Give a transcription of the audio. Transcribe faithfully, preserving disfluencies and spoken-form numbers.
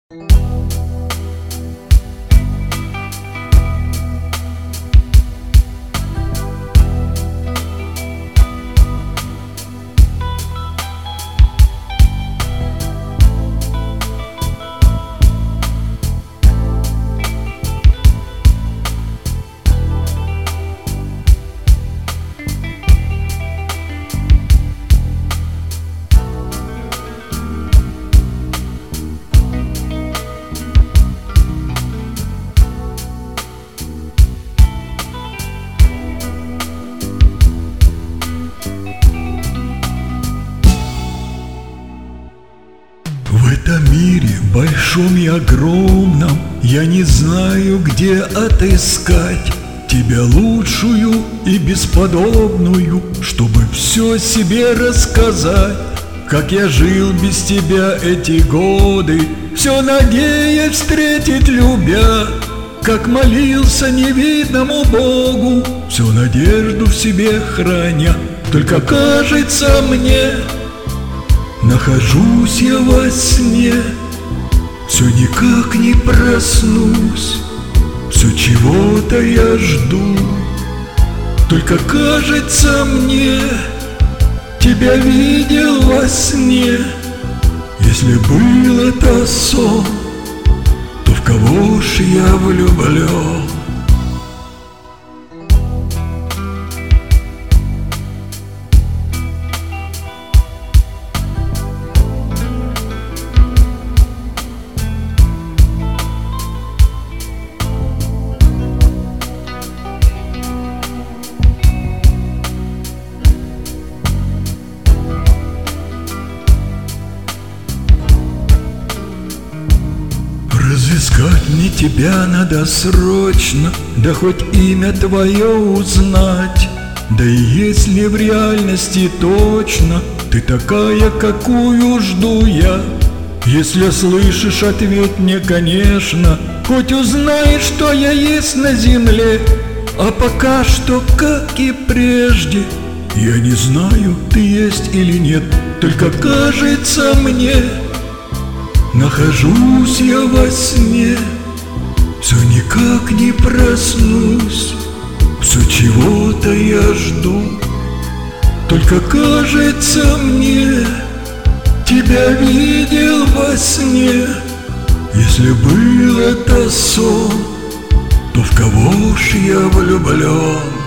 В этом мире, большом и огромном, я не знаю, где отыскать тебя лучшую и бесподобную, чтобы все себе рассказать. Как я жил без тебя эти годы, все надеясь встретить любя. Как молился невидному Богу, всю надежду в себе храня. Только кажется мне, нахожусь я во сне, все никак не проснусь, все чего-то я жду. Только кажется мне, тебя видел во сне. Если был это сон, то в кого ж я влюблен? Разыскать мне тебя надо срочно, да хоть имя твое узнать. Да и если в реальности точно ты такая, какую жду я, если слышишь, ответь мне, конечно, хоть узнай, что я есть на земле. А пока что, как и прежде, я не знаю, ты есть или нет. Только кажется мне, нахожусь я во сне, все никак не проснусь, все чего-то я жду. Только кажется мне, тебя видел во сне. Если был это сон, то в кого ж я влюблен?